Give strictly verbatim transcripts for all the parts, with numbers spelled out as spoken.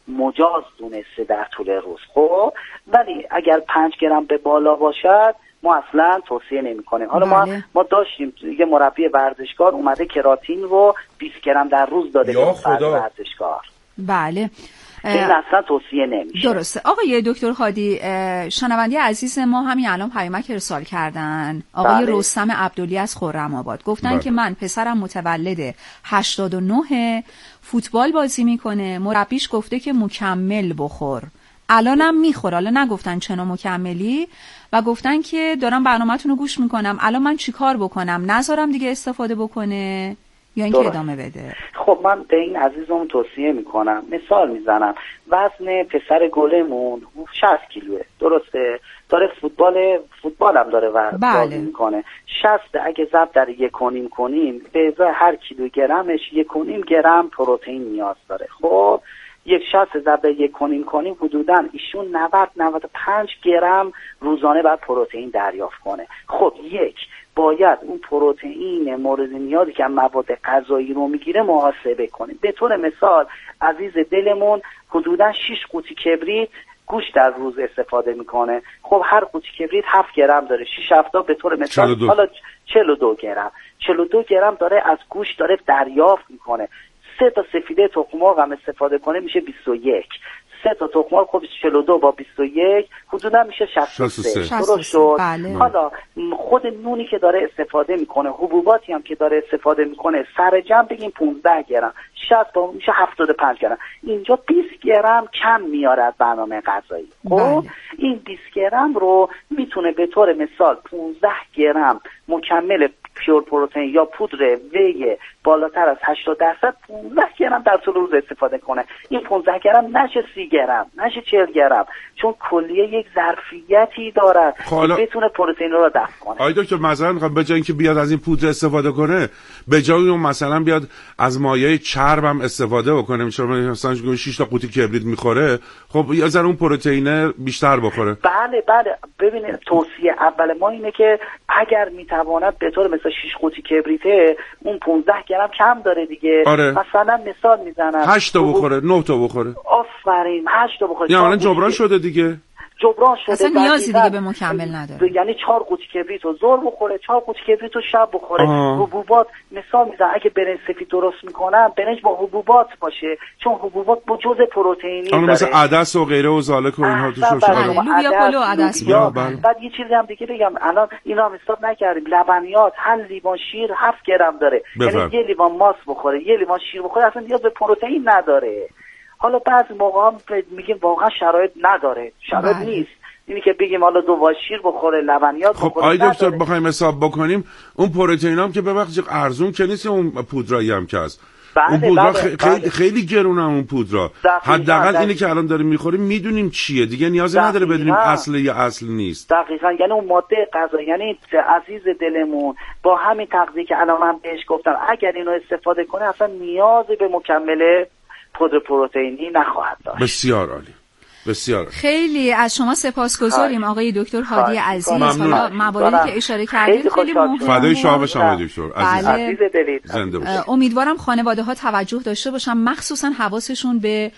مجاز دونسته در طول روز. خب ولی اگر پنج گرم به بالا باشد ما اصلا توصیه نمی کنیم. حالا ما بله. ما داشتیم یه مربی ورزشکار اومده کراتین رو بیست گرم در روز داده به ورزشکار. بله این اصلا توصیه نمیشه. درسته. آقای دکتر هادی، شنونده عزیز ما همین الان پیامک ارسال کردن، آقای بله. رستم عبدلی از خرم‌آباد گفتن بله. که من پسرم متولد هشتاد و نه فوتبال بازی میکنه، مربیش گفته که مکمل بخور، الانم میخوره، حالا نگفتن چه نوع مکملی و گفتن که دارم برنامه‌تون رو گوش میکنم، الان من چیکار بکنم؟ نذارم دیگه استفاده بکنه یا اینکه ادامه بده؟ خب من به این عزیزمون توصیه میکنم، مثال میزنم، وزن پسر گلمون شصت کیلوه، درسته؟ داره فوتبال فوتبال هم داره و بازی بله. میکنه. شصت اگه ضرب در یک و نیم کنیم به ازای هر کیلوگرمش یک و نیم گرم پروتئین نیاز داره. خب یک شصت ضرب یک و نیم کنیم حدوداً ایشون نود نود و پنج گرم روزانه باید پروتئین دریافت کنه. خب یک باید اون پروتئین مورد نیازی که مواد غذایی رو میگیره محاسبه کنیم. به طور مثال عزیز دلمون حدوداً شش قوطی کبریت گوشت در روز استفاده میکنه. خب هر قوطی کبریت هفت گرم داره، شش هفته به طور مثال حالا چهل و دو گرم چهل و دو گرم داره از گوشت داره دریافت میکنه. سه تا سفیده تخم مرغ هم استفاده کنه میشه بیست و یک. سه تا تخم مرغ خب چهل و دو با بیست و یک حدودا میشه شصت و سه. درست شد؟ بله. حالا خود نونی که داره استفاده میکنه، حبوباتی هم که داره استفاده میکنه، سر جمع بگیم پانزده گرم، شصت تا میشه هفتاد و پنج گرم. اینجا بیست گرم کم میاره از برنامه غذایی. خب بله. این بیست گرم رو میتونه به طور مثال پانزده گرم مکمل پیور پروتئین یا پودر وی بالاتر از هشتاد درصد پانزده گرم در طول روز استفاده کنه. این پانزده گرم نشه سی گرم، نشه چهل گرم، چون کلیه یک ظرفیتی دارد که بتونه پروتئین رو دفع کنه. آقای دکتر مثلا میخوام به جای اینکه بیاد از این پودر استفاده کنه، به جای اون مثلا بیاد از مایع چرب هم استفاده بکنه، مثلا شش تا قوطی کبریت میخوره، خب یه ذره اون پروتئین بیشتر بخوره. بله بله. ببینید توصیه اول ما اینه که اگر میتواند به طور مثلا شش قوطی کبریته اون پانزده گرم کم داره دیگه. آره. مثلا مثال میزنم هشت تا بخوره، نه تا بخوره. آفرین، هشت تا بخوره. یعنی الان جبران شده دیگه. جبران شده. اصلا نیازی دیگه به مکمل نداره. یعنی چهار قوطی کبریت رو ظهر بخوره، چهار قوطی کبریت رو شب بخوره. حبوبات مثال میزنم، اگه برنج سفید درست میکنم برنج با حبوبات باشه، چون حبوبات با جزء پروتئینی داره. مثل عدس و غیره و زالک و اینها توش میشه. لوبیا پلو، عدس. بعد یه چیزی هم دیگه بگم، الان اینا هم حساب نکردیم، لبنیات هر لیوان شیر هفت گرم داره. یعنی یه لیوان ماست بخوره، یه لیوان شیر بخوره، اصلا نیاز به پروتئین نداره. حالا بعضی موقع هم میگیم واقعا شرایط نداره، شرایط نیست. اینی که بگیم حالا دو واش شیر بخوره، لبنیات بخوره. خب آی دکتر بخوایم حساب بکنیم اون پروتئین هم که ببخشید ارزون که نیست، اون پودرایی هم که هست. بله اون پودرا بله خیلی بله. خیلی گرونه اون پودرا. حداقل اینی که الان داریم میخوریم میدونیم چیه، دیگه نیازی نداره بدونیم اصل یا اصل نیست. دقیقاً. یعنی اون ماده غذایی، یعنی عزیز دلمون با همین تغذیه که الان من بهش گفتم اگر اینو استفاده کنه اصلا نیازی به مکمل پودر پروتئینی نخواهد داشت. بسیار عالی. بسیار خیلی از شما سپاسگزاریم آقای دکتر هادی عزیز. حالا مواردی که اشاره کردید خیلی مهمه. فدای شما بشم دکتر عزیز. عزیز دلید. زنده باشید. امیدوارم خانواده ها توجه داشته باشن، مخصوصا حواسشون به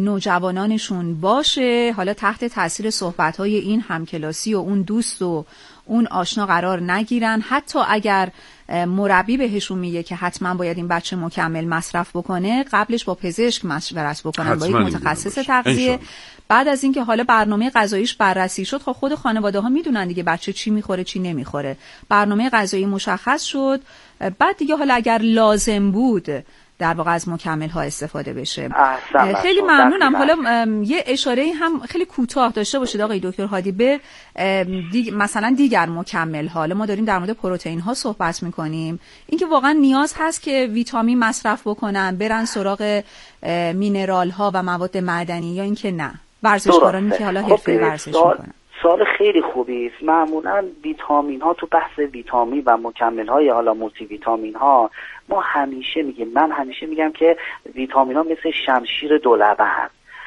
نوجوانانشون باشه. حالا تحت تاثیر صحبت های این همکلاسی و اون دوست و اون آشنا قرار نگیرن. حتی اگر مربی بهشون میگه که حتما باید این بچه مکمل مصرف بکنه، قبلش با پزشک مشورت بکنن، با یک متخصص تغذیه. بعد از اینکه حالا برنامه غذاییش بررسی شد، خب خود خانواده ها میدونن دیگه بچه چی میخوره چی نمیخوره، برنامه غذایی مشخص شد، بعد دیگه حالا اگر لازم بود در واقع از مکمل ها استفاده بشه. خیلی ممنونم. حالا یه اشاره هم خیلی کوتاه داشته باشید آقای دکتر هادی به دیگ... مثلا دیگر مکمل ها. حالا ما داریم در مورد پروتئین ها صحبت میکنیم، اینکه واقعا نیاز هست که ویتامین مصرف بکنن، برن سراغ مینرال ها و مواد معدنی، یا اینکه نه ورزشکارانی که حالا حرفه‌ای ورزش میکنن؟ سوال خیلی خوبی است. معمولا ویتامین ها تو بحث ویتامین و مکمل های حالا مولتی ویتامین ها ما همیشه میگیم، من همیشه میگم که ویتامین ها مثل شمشیر دولبه،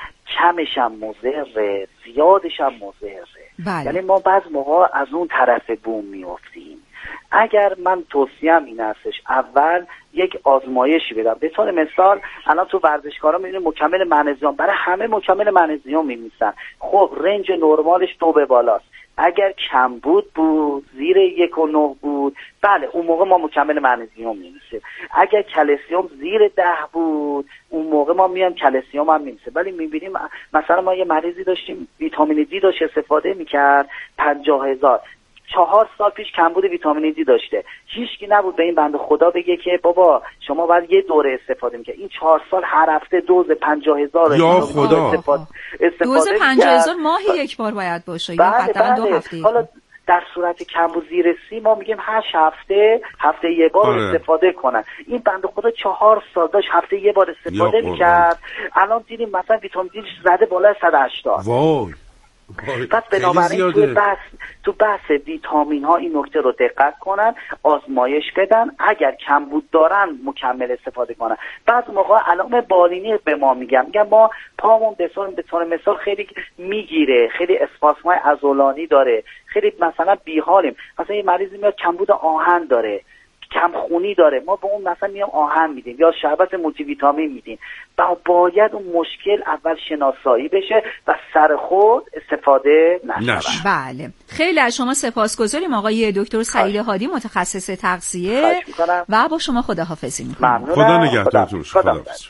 کمش هم مضره، زیادش هم مضره. یعنی ما بعض موقع از اون طرف بوم میافتیم. اگر من توصیهم این هستش، اول یک آزمایشی بدم. به طور مثال الان تو ورزشکارا میبینید مکمل مغنیزیم، برای همه مکمل مغنیزیم می‌نویسن. خب رنج نرمالش دو به بالاست. اگر کمبود بود زیر یک و نه بود، بله اون موقع ما مکمل مغنیزیم می‌نویسیم. اگر کلسیم زیر ده بود، اون موقع ما میایم کلسیم هم می‌نویسیم. ولی می‌بینیم مثلا ما یه مریضی داشتیم ویتامین دی داشت استفاده می‌کرد پنجاه هزار، چهار سال پیش کمبود ویتامین دی داشته، هیچکی نبود به این بنده خدا بگه که بابا شما باید یه دوره استفاده میکنه. این چهار سال هر هفته دوز پنجاه هزار یا خدا استفاده دوز پنجاه هزار ماهی یک بار باید باشه یا حداقل دو هفته. حالا در صورت کمبود زیر سی ما میگیم هر هفته هفته یه بار آره. استفاده کنن. این بنده خدا چهار سال داشت هفته یه بار استفاده میکرد، الان دیدیم مثلا ویتامین دی زده بالای صد و هشتاد. وای پس بنابراین تو بحث تو بحث ویتامین ها این نکته رو دقت کنن، آزمایش بدن، اگر کمبود دارن مکمل استفاده کنن. بعض موقع علائم بالینی به ما میگن، میگن ما پامون به طور مثال خیلی میگیره، خیلی اسپاسمای عضلانی داره، خیلی مثلا بیحالیم. مثلا یه مریضی میاد کمبود آهن داره، کم خونی داره، ما به اون مثلا میام آهن میدیم یا شربت مولتی ویتامین میدیم. با باید اون مشکل اول شناسایی بشه و سر خود استفاده نشه. بله، خیلی از شما سپاسگزاریم آقای دکتر سعید هادی، متخصص تغذیه، و با شما خداحافظی میکنم. خدا نگهدارتون. خدا خدا.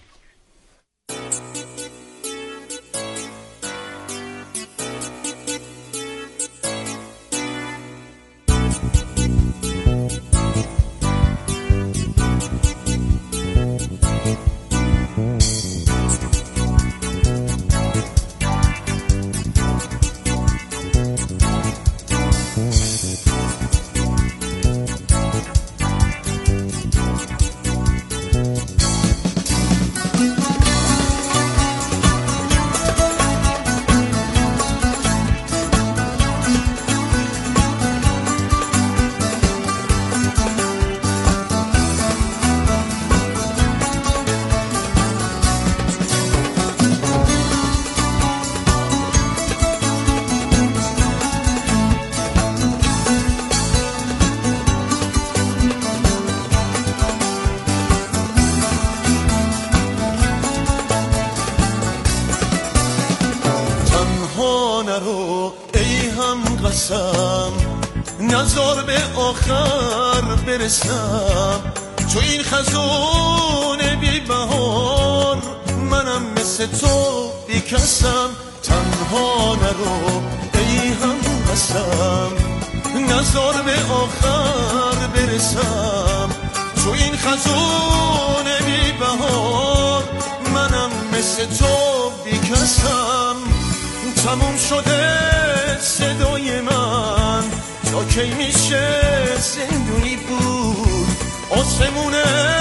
نظر به آخر برسم، تو این خزون بی بهار منم مثل تو بی کسم. تنها نرو ای هم قسم، نظر به آخر برسم، تو این خزون بی بهار منم مثل تو بی کسم. تموم شده صدای من، تا کی میشه زندونی بود، آسمون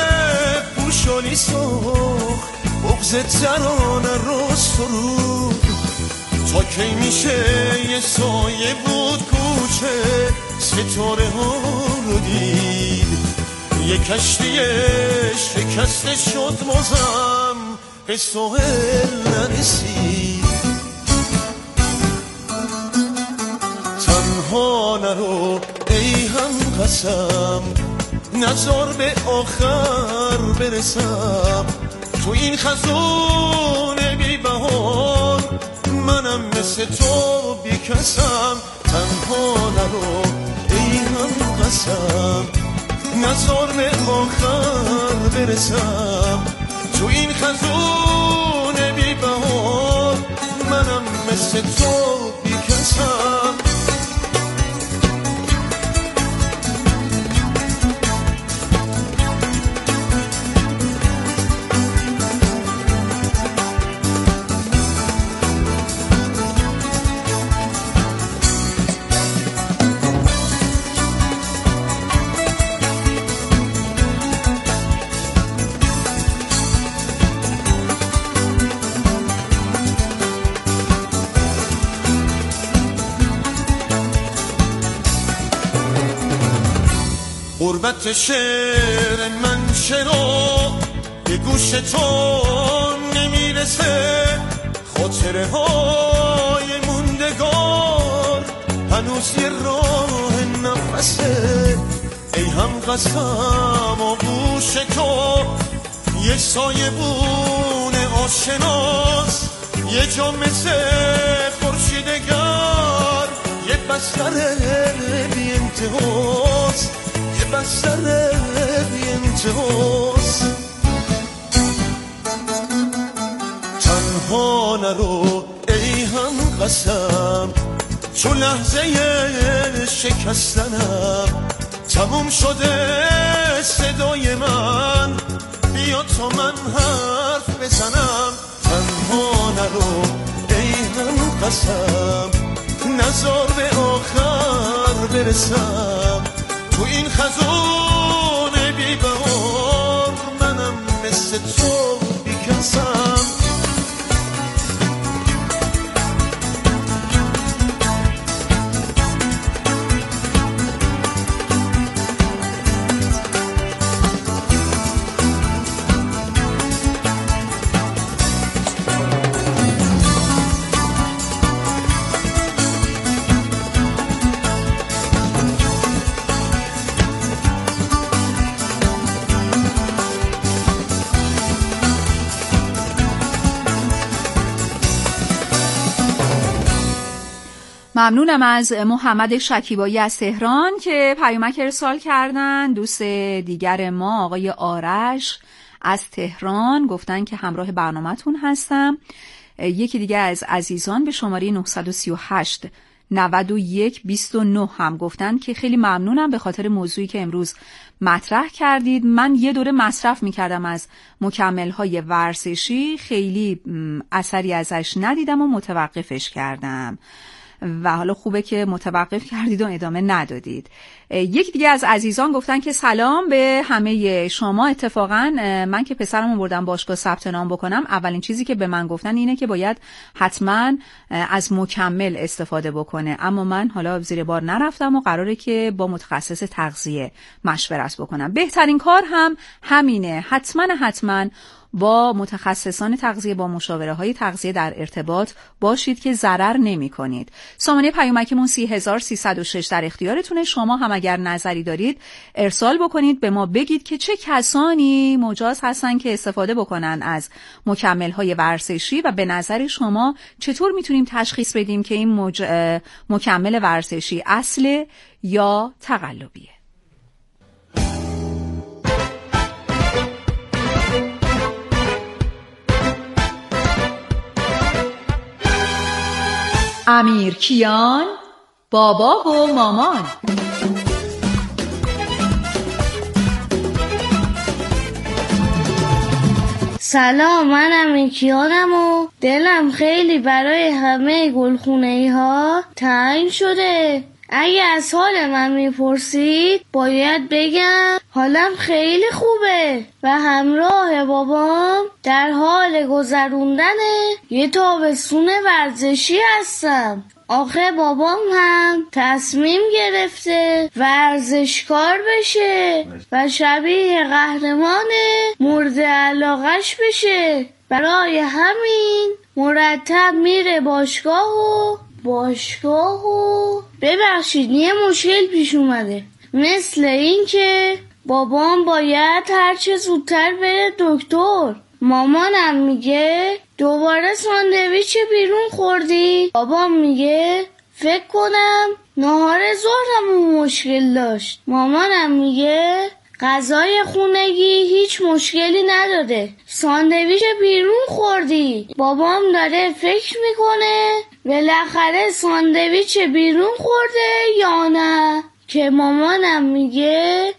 پوشانی سخ بغز ترانه رو سرود. تا کی میشه یه سایه بود کوچه ستاره ها رو دید، یه کشتی شکسته شد بازم به ساحل نرسید. تنها نرو ای هم قسم، نظر به آخر برسم، تو این خزون بی بهار منم مثل تو بی کسم. تنها نرو ای هم قسم، نظر به آخر برسم، تو این خزون بی بهار منم مثل تو بی کسم. غربت شعر من چرا به گوش تو نمیرسه، خاطره های موندگار هنوز یه راه نفسه. ای هم قسم و گوش تو یه سایه بونه آشناس، یه جا مثل خورشیدگر، یه بستر بی انتهاس، یه بستر بی انتهاس. تنها نرو ای هم قسم، چون لحظه شکستنم تموم شده صدای من، بیا تا من حرف بزنم. تنها نرو ای هم قسم، نزار به آخر برسم. تو این خزان بی بهار منم مثل تو بی کسم. ممنونم از محمد شکیبایی از تهران که پیامک ارسال کردن. دوست دیگر ما آقای آرش از تهران گفتن که همراه برنامه‌تون هستم. یکی دیگه از عزیزان به شماره نه سه هشت نود و یک بیست و نه هم گفتن که خیلی ممنونم به خاطر موضوعی که امروز مطرح کردید. من یه دوره مصرف میکردم از مکمل‌های ورزشی، خیلی اثری ازش ندیدم و متوقفش کردم و حالا خوبه که متوقف کردید و ادامه ندادید. یک دیگه از عزیزان گفتن که سلام به همه شما. اتفاقا من که پسرمو بردم باشگاه ثبت نام بکنم، اولین چیزی که به من گفتن اینه که باید حتما از مکمل استفاده بکنه، اما من حالا زیر بار نرفتم و قراره که با متخصص تغذیه مشورت بکنم. بهترین کار هم همینه، حتما حتما با متخصصان تغذیه، با مشاوره های تغذیه در ارتباط باشید که ضرر نمی کنید. سامانه پیامکمون سی هزار سیصد و شش در اختیارتونه. شما هم اگر نظری دارید ارسال بکنید، به ما بگید که چه کسانی مجاز هستن که استفاده بکنن از مکمل های ورزشی و به نظر شما چطور میتونیم تشخیص بدیم که این مج... مکمل ورزشی اصله یا تقلبیه. امیر کیان، بابا و مامان. سلام، من امیر کیانم و دلم خیلی برای همه گلخونه‌ای ها تنگ شده. اگه از حال من میپرسید باید بگم حالم خیلی خوبه و همراه بابام در حال گذروندن یه تابستون ورزشی هستم. آخه بابام هم تصمیم گرفته ورزشکار بشه و شبیه قهرمان مورد علاقش بشه. برای همین مرتب میره باشگاه و باشگاه و ببخشید یه مشکل پیش اومده، مثل این که بابام باید هرچه زودتر بره دکتر. مامانم میگه دوباره ساندویچ بیرون خوردی؟ بابام میگه فکر کنم نهار ظهرمون مشکل داشت. مامانم میگه غذای خونگی هیچ مشکلی نداره، ساندویچ بیرون خوردی. بابام داره فکر میکنه بالاخره ساندویچ بیرون خورده یا نه، که مامانم میگه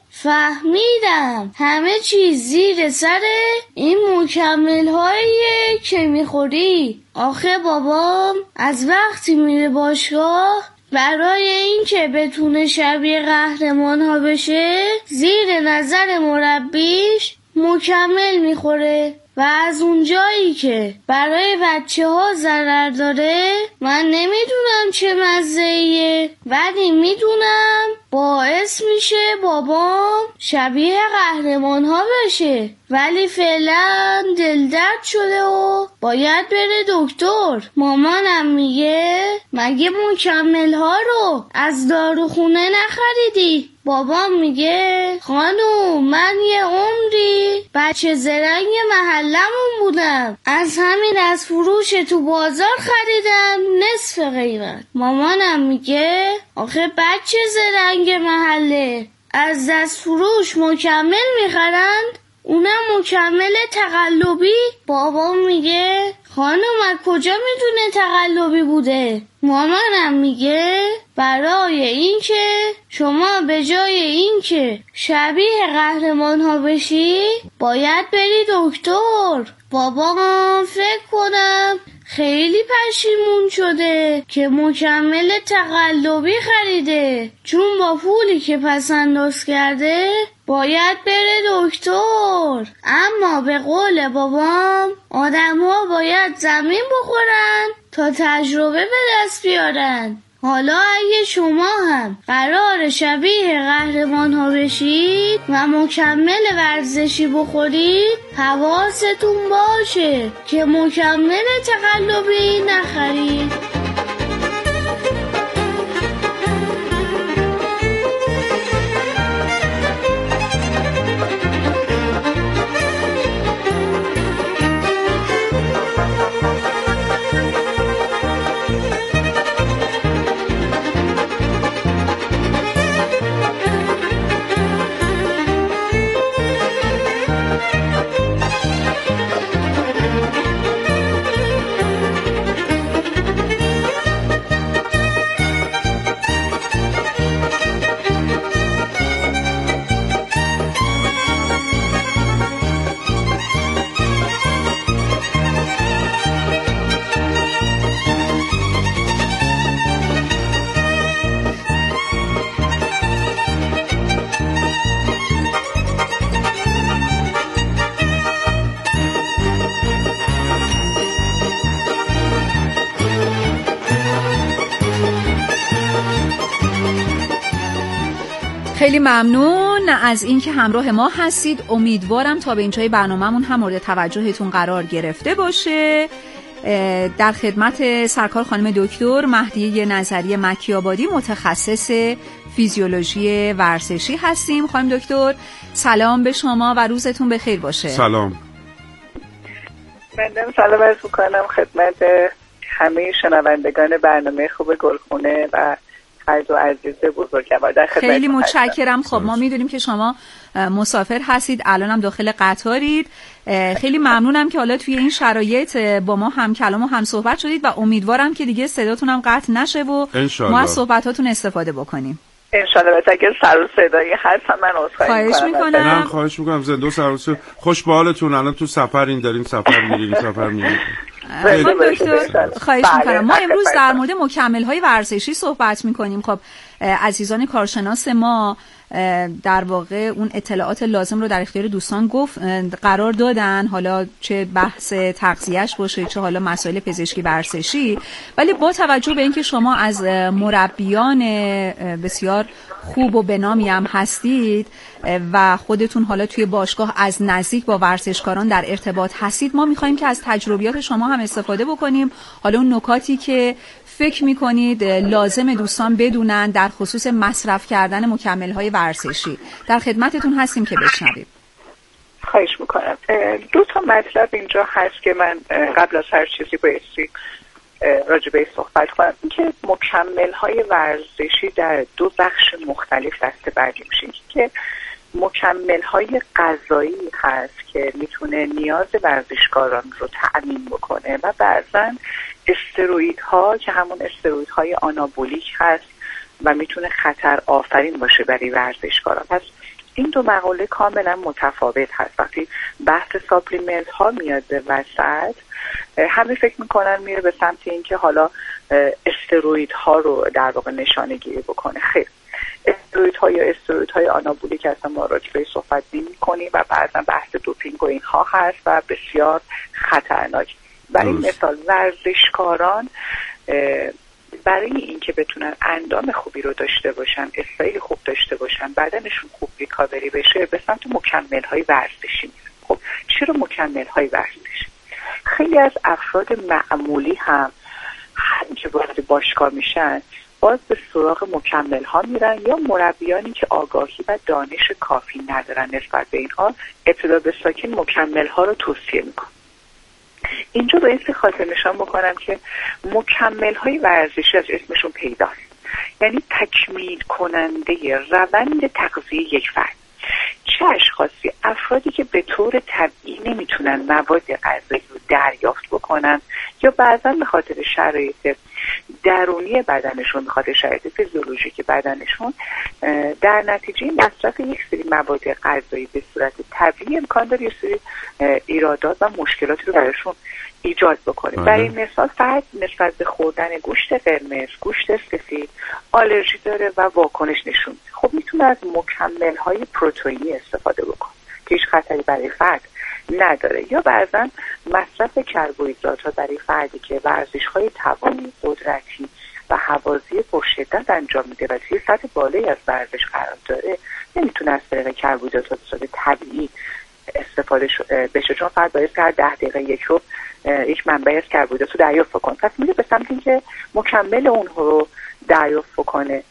فهمیدم همه چیز زیر سر این مکمل هاییه که میخوری. آخه بابام از وقتی میره باشگاه برای این که بتونه شبیه قهرمان ها بشه زیر نظر مربیش مکمل میخوره و از اونجایی که برای بچه ها ضرر داره من نمیدونم چه مزه‌ایه، ولی میدونم باعث میشه بابام شبیه قهرمان ها بشه. ولی فعلا دل درد شده و باید بره دکتر. مامانم میگه مگه مکمل ها رو از داروخونه نخریدی؟ بابام میگه خانوم من یه عمری بچه زرنگ محلمون بودم، از همین از فروش تو بازار خریدم نصف قیمت. مامانم میگه آخه بچه زرنگ محله از دست فروش مکمل میخرند، اونم مکمل تقلبی. بابام میگه خانم از کجا میدونه تقلبی بوده؟ مامانم میگه برای این که شما به جای این که شبیه قهرمان ها بشی باید بری دکتر. بابام فکر کنم خیلی پشیمون شده که مکمل تقلبی خریده، چون با پولی که پس انداز کرده باید بره دکتر. اما به قول بابام آدم ها باید زمین بخورن تا تجربه به دست بیارن. حالا اگه شما هم قرار شبیه قهرمان ها بشید و مکمل ورزشی بخورید حواستون باشه که مکمل تقلبی نخرید. خیلی ممنون از اینکه همراه ما هستید. امیدوارم تا به اینجای برنامه‌مون هم مورد توجهتون قرار گرفته باشه. در خدمت سرکار خانم دکتر مهدیه نظری مکی‌آبادی متخصص فیزیولوژی ورزشی هستیم. خانم دکتر سلام به شما و روزتون بخیر باشه. سلام. من سلام عرض می‌کنم خدمت همه شنوندگان برنامه خوب گلخونه و خرج و عزیز بزرگوار. در خدمت خیلی متشکرم. خب ما میدونیم که شما مسافر هستید، الانم داخل قطارید. خیلی ممنونم که حالا توی این شرایط با ما هم کلام و هم صحبت شدید و امیدوارم که دیگه صداتون هم قطع نشه و ما از صحبتاتون استفاده بکنیم. انشالله. بس اگه سر و صدایی هست من عذرخواهی میکنم. خواهش میکنم. نه خواهش میکنم. زنده و سراسر خوش به حالتون. الان تو سفرین، دارین سفر میرین سفر میرین. خانم دکتر خواهش میکنم. ما امروز در مورد مکمل های ورزشی صحبت میکنیم. خب عزیزان کارشناس ما در واقع اون اطلاعات لازم رو در اختیار دوستان گفت قرار دادن، حالا چه بحث تغذیه‌اش باشه چه حالا مسائل پزشکی ورزشی. ولی با توجه به اینکه شما از مربیان بسیار خوب و بنامی هم هستید و خودتون حالا توی باشگاه از نزدیک با ورزشکاران در ارتباط هستید، ما می‌خوایم که از تجربیات شما هم استفاده بکنیم. حالا اون نکاتی که فکر میکنید لازم دوستان بدونن در خصوص مصرف کردن مکمل‌های ورزشی، در خدمتتون هستیم که بشنویم. خواهش میکنم. دو تا مطلب اینجا هست که من قبل از هر چیزی بایستی راجع بهش صحبت کنم. اینکه مکمل‌های ورزشی در دو بخش مختلف دسته‌بندی میشه که مکمل‌های غذایی هست که میتونه نیاز ورزشکاران رو تأمین بکنه و بعضاً استروئیدها که همون استروئیدهای آنابولیک هست و میتونه خطر آفرین باشه برای ورزشکاران. پس این دو مقوله کاملا متفاوت هست. وقتی بحث ساپلیمنت ها میاد به وسط، همه فکر میکنن میره به سمت اینکه حالا استروئیدها رو در واقع نشانه گیری بکنه. خیر، استروئیدها یا استروئیدهای آنابولیک هستن، ما راجع بهش صحبت نمی‌کنیم و بعضا بحث دوپینگ و اینها هست و بسیار خطرناک. برای مثال ورزشکاران برای اینکه بتونن اندام خوبی رو داشته باشن، استایل خوب داشته باشن، بدنشون خوب ریکاوری بشه، به سمت مکمل‌های ورزشی میرن. خب چرا مکمل‌های ورزشی؟ خیلی از افراد معمولی هم هم که وارد باشگاه میشن باز به سراغ مکمل ها میرن یا مربیانی که آگاهی و دانش کافی ندارن نسبت به اینها ابتدا به ساکن مکمل ها رو توصیه میکنن. اینجا بایستی خاطر نشان بکنم که مکمل های ورزشی از اسمشون پیداست، یعنی تکمیل کننده روند تغذیه یک فرد. چه اشخاصی؟ افرادی که به طور طبیعی نمیتونن مواد غذایی رو دریافت بکنن یا بعضا به خاطر شرایط درونی بدنشون، به خاطر شرایط فیزیولوژیک بدنشون، در نتیجه مصرف یک سری مواد غذایی به صورت طبیعی امکان داره یه سری ایرادات و مشکلاتی رو براشون ایجاد بکنه. برای مثال فرد نسبت به خوردن گوشت قرمز، گوشت سفید آلرژی داره و واکنش نشون میده. خب میتونه از مکمل های پروتئینی استفاده بکنه که هیچ خطری برای فرد نداره، یا بعضا مصرف کربوهیدرات ها برای فردی که ورزش های توانی، قدرتی و حوازی پرشدت انجام میده و توی سطح بالایی از ورزش قرار داره نمیتونه از طریق کربوهیدرات به صورت طبیعی استفاده بشه، چون فرد باید هر ده دقیقه یک رو یک منبع از کربوهیدرات رو دریافت بکنه. پس میره به سمت اینکه مکمل اون رو دریافت بکنه.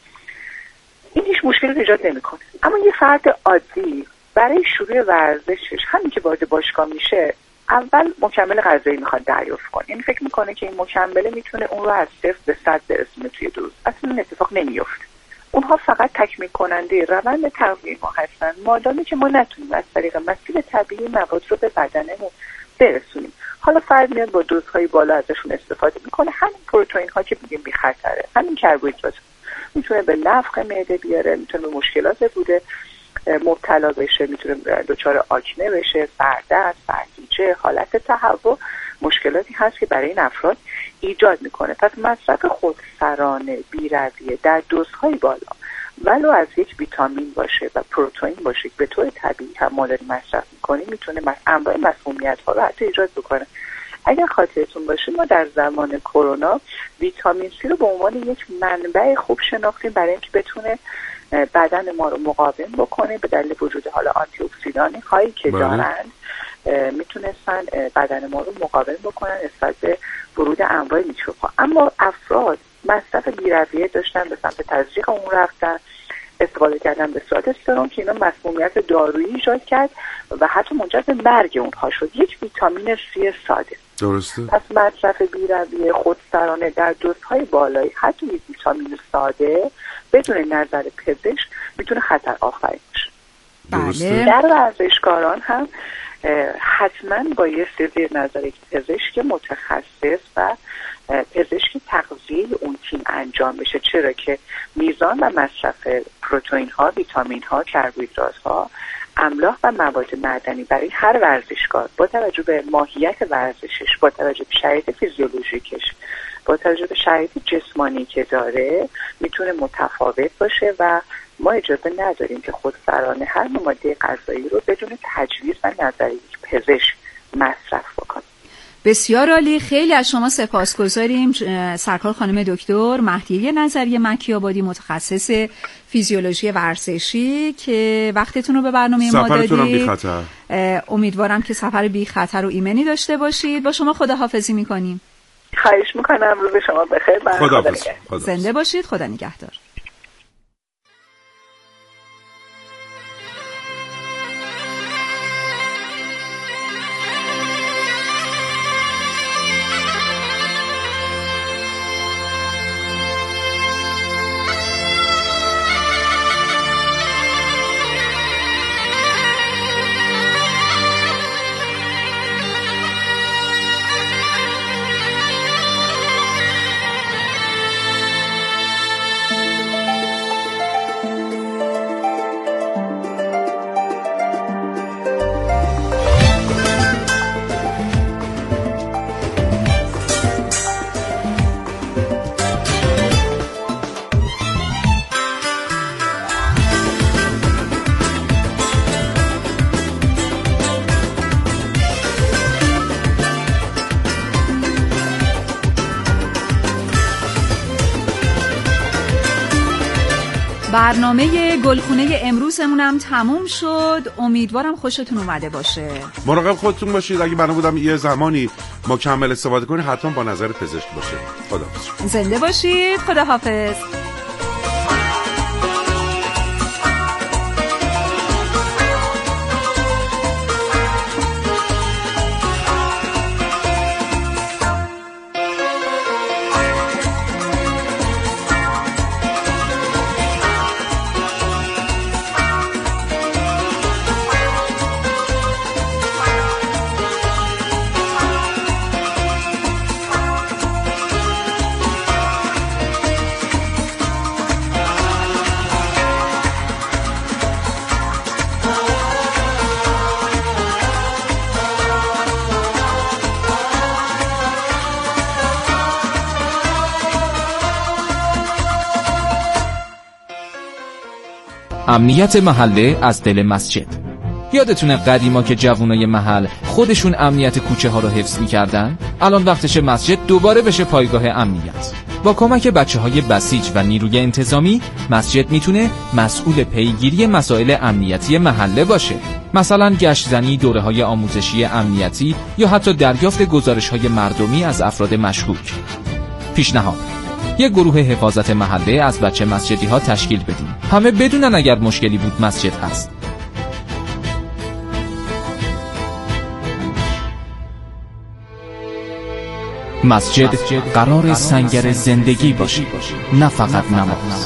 این هیچ مشکلی ایجاد نمیکنه. اما یه فرد عادی برای شروع ورزشش همین که وارد باشگاه میشه اول مکمل غذایی میخواد دریافت کنه، یعنی فکر میکنه که این مکمله میتونه اون رو از صفر به صد برسونه توی دو روز. اصلا این اتفاق نمیفته. اونها فقط تکمیل کننده روند تغذیه ما هستن، مادامی که ما نتونیم از طریق مسیر طبیعی مواد رو به بدنمون برسونیم. حالا فرد میاد با دوزهای بالا ازشون استفاده میکنه. همین پروتئین ها که میگیم بی خطره، همین کربوهیدرات میتونه به نفخ معده بیاره، میتونه به مشکلات بوده مبتلا بشه، میتونه دچار آکنه بشه، سردرد، سرگیجه، حالت تهوع، مشکلاتی هست که برای این افراد ایجاد میکنه. پس مصرف خودسرانه بی‌رویه در دوزهای بالا ولو از یک ویتامین باشه و پروتئین باشه که به طور طبیعی هم ما داریم مصرف میکنیم میتونه انواع مسمومیت ها رو حتی ایجاد بکنه. اگر خاطرتون باشه ما در زمان کرونا ویتامین سی رو به عنوان یک منبع خوب شناختیم برای اینکه بتونه بدن ما رو مقاوم بکنه به دلیل وجود حالا آنتی اکسیدانی هایی که دارند، میتونستن بدن ما رو مقاوم بکنن نسبت به ورود انواع میکروب ها. اما افراد مصرف بی‌رویه داشتن، به سمت تزریق اون رفتن، استفاده کردن به صورت استرون که اینا مسمومیت دارویی ایجاد کرد و حتی منجر به مرگ اونها شد. یک ویتامین سی ساده. درسته. پس مصرف بی‌رویه خودسرانه در دوزهای بالایی حتی یک ویتامین ساده بدون نظر پزشک میتونه خطر آفرین باشه. درسته. در ورزشکاران هم حتما بایستی زیر نظر یک پزشک متخصص و پزشک تغذیه اون تیم انجام بشه، چرا که میزان و مصرف پروتئین ها، ویتامین ها، کربوهیدرات ها، املاح و مواد معدنی برای هر ورزشکار با توجه به ماهیت ورزشش، با توجه به شرایط فیزیولوژیکش، با توجه به شرایط جسمانی که داره میتونه متفاوت باشه و ما اجازه نداریم که خودسرانه هر ماده غذایی رو بدون تجویز و نظر یک پزشک مصرف بکنیم. بسیار عالی، خیلی از شما سپاسگزاریم سرکار خانم دکتر مهدیه نظری مکی‌آبادی، متخصص فیزیولوژی ورزشی که وقتتون رو به برنامه ما دادید. سفرتون بی خطر. امیدوارم که سفر بی خطر و ایمنی داشته باشید. با شما خداحافظی میکنیم. خواهش میکنم، روز شما بخیر. خداحافظ. زنده باشید. خدا نگهدار. برنامه گلخونه امروزمون هم تموم شد. امیدوارم خوشتون اومده باشه. مراقب خودتون باشید. اگه بنا بودم یه زمانی مکمل استفاده کنید حتما با نظر پزشک باشه. خداحافظ. زنده باشید. خداحافظ. امنیت محله از دل مسجد. یادتونه قدیما که جوونای محل خودشون امنیت کوچه ها رو حفظ می‌کردن؟ الان وقتشه مسجد دوباره بشه پایگاه امنیت. با کمک بچه‌های بسیج و نیروی انتظامی، مسجد میتونه مسئول پیگیری مسائل امنیتی محله باشه. مثلا گشت‌زنی، دوره‌های آموزشی امنیتی یا حتی دریافت گزارش‌های مردمی از افراد مشکوک. پیشنهاد: یک گروه حفاظت محله از بچه مسجدی ها تشکیل بدیم. همه بدونن اگر مشکلی بود مسجد هست. مسجد قرار سنگر زندگی باشه، نه فقط نماز.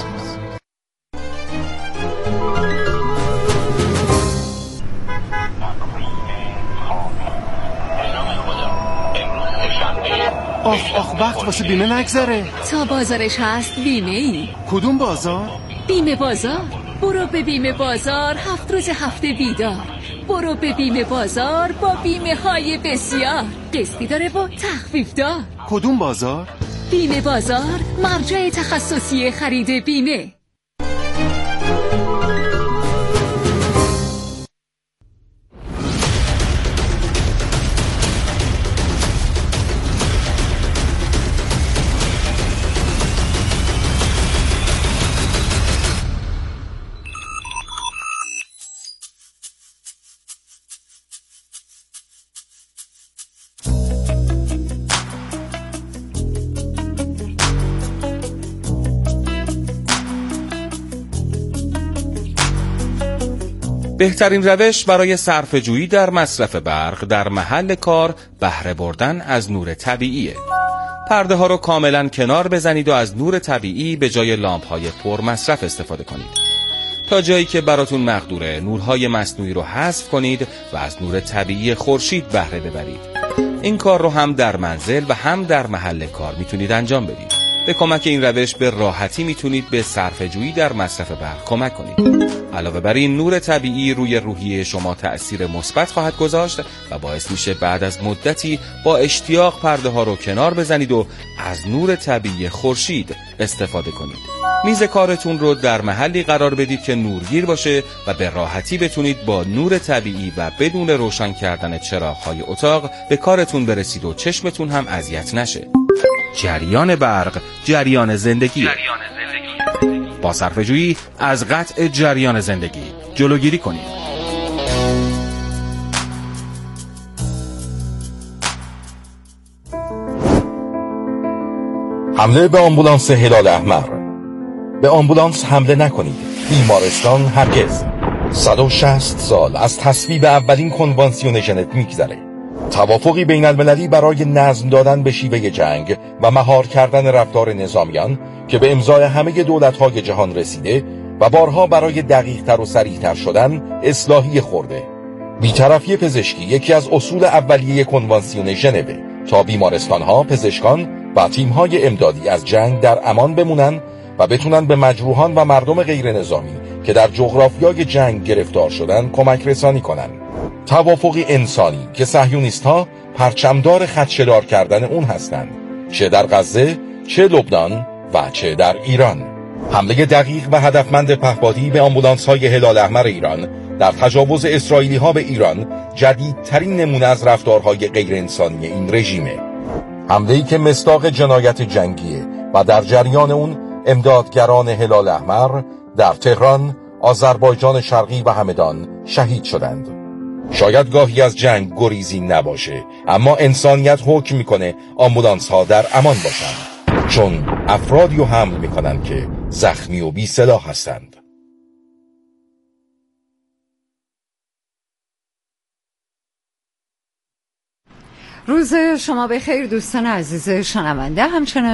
آخ آخ وقت واسه بیمه نگذره. تا بازارش هست بیمه ای. کدوم بازار؟ بیمه بازار. برو به بیمه بازار، هفت روز هفته بیدار. برو به بیمه بازار با بیمه های بسیار. قسطی داره و تخفیف دار. کدوم بازار؟ بیمه بازار، مرجع تخصصی خرید بیمه. بهترین روش برای صرفه‌جویی در مصرف برق در محل کار بهره بردن از نور طبیعیه. پرده ها رو کاملا کنار بزنید و از نور طبیعی به جای لامپ های پر مصرف استفاده کنید. تا جایی که براتون مقدوره نورهای مصنوعی رو حذف کنید و از نور طبیعی خورشید بهره ببرید. این کار رو هم در منزل و هم در محل کار میتونید انجام بدید. به کمک این روش به راحتی میتونید به صرفه‌جویی در مصرف برق کمک کنید. علاوه بر این، نور طبیعی روی روحیه شما تأثیر مثبت خواهد گذاشت و باعث میشه بعد از مدتی با اشتیاق پرده ها رو کنار بزنید و از نور طبیعی خورشید استفاده کنید. میز کارتون رو در محلی قرار بدید که نورگیر باشه و به راحتی بتونید با نور طبیعی و بدون روشن کردن چراغ‌های اتاق به کارتون برسید و چشمتون هم اذیت نشه. جریان برق، جریان زندگی. جریان زندگی. با صرفه‌جویی از قطع جریان زندگی جلوگیری کنید. حمله به آمبولانس هلال احمر. به آمبولانس حمله نکنید. بیمارستان هرگز. صد و شصت سال از تصویب اولین کنوانسیون ژنو میگذره. توافقی بین المللی برای نظم دادن به شیوه جنگ و مهار کردن رفتار نظامیان که به امضای همه دولت‌های جهان رسیده و بارها برای دقیق‌تر و سریع‌تر شدن اصلاحی خورده. بی‌طرفی پزشکی یکی از اصول اولیه کنوانسیون ژنو تا بیمارستان‌ها، پزشکان و تیم‌های امدادی از جنگ در امان بمونن و بتونن به مجروحان و مردم غیر نظامی که در جغرافیای جنگ گرفتار شدن کمک رسانی کنن. توافقی انسانی که صهیونیست‌ها پرچمدار خدشه‌دار کردن اون هستند، چه در غزه، چه لبنان و چه در ایران. حمله دقیق و هدفمند پهپادی به آمبولانس‌های هلال احمر ایران در تجاوز اسرائیلی‌ها به ایران جدیدترین نمونه از رفتارهای غیر انسانی این رژیمه. حمله‌ای که مصداق جنایت جنگیه و در جریان اون امدادگران هلال احمر در تهران، آذربایجان شرقی و همدان شهید شدند. شاید گاهی از جنگ گریزی نباشه، اما انسانیت حکم میکنه آمبولانس ها در امان باشند، چون افرادی رو حمل میکنن که زخمی و بی سلاح هستند. روز شما بخیر دوستان عزیز شنونده. همچنان